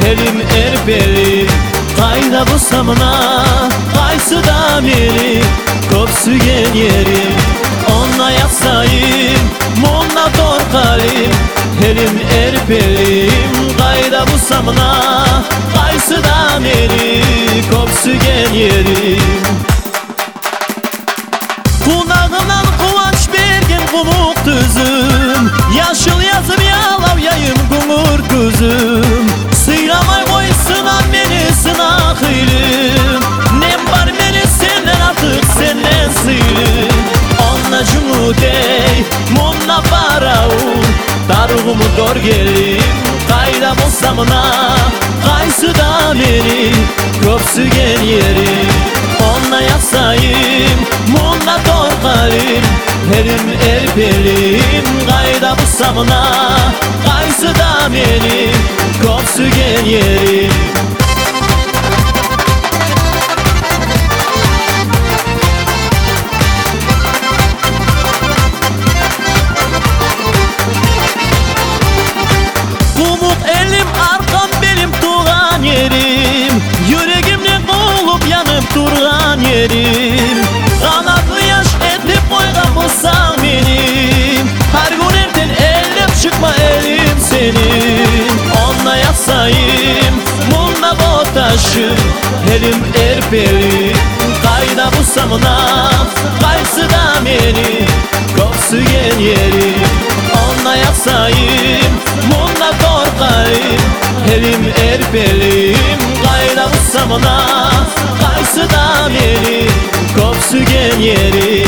elim erpeli. Qayda bulsamına qaysı da meni Köp sügen yerim Onna yapsayım Monna torkalim elim erpelim. Qayda bulsamına qaysı da meni Köp sügen yerim. Kunağından kıvanç bergen kumuk tüzüm Yaşıl yazım yalav yayım kumur kuzum. Sıyramay koy sınan beni sına kıyım. Nem var beni senden artık senden sıyım. Onna cunu dey monna paraun Darğımı dor gelim Qayda bulsamına qaysı da beni Köp sügen yerim. Onna yapsayım monna torkalim elim erpelim. Qayda bulsamına qaysı da beni Köp sügen yerim. Kumuk elim arkam benim tuğan yerim. Yüreğimde olup yanıp durgan yerim. Kanatlı yaş etip koygan bulsam benim. Her gün erten elip çıkma elim senin. Onna yapsayım monna botaşım elim erpeli. Qayda bulsamına qaysı da meni Köp sügen yerim. Onna yapsayım monna torkalim elim erpelim. Qayda bulsamına qaysı da meni Köp sügen yerim.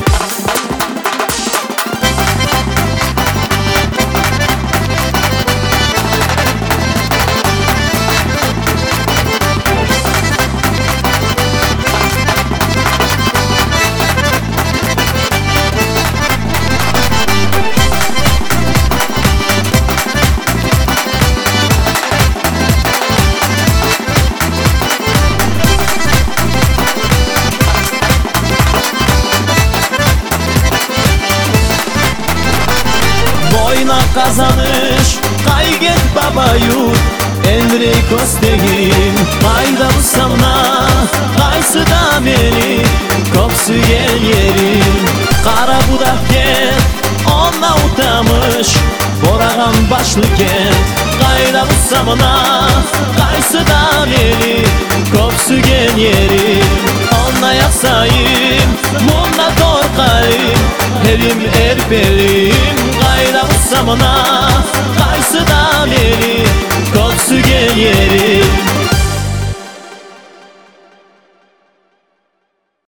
Boyna kazanış kayget babayut Enrey Kostegin. Qayda bulsamına qaysı da meni Köp sügen yerim. Kara budak kent onna utamış Boragan başlı kent. Qayda bulsamına qaysı da meni Köp sügen yerim. Onna yapsayım monna torkalim elim erpelim. Qayda bulsamına qaysı da meni Köp sügen yerim.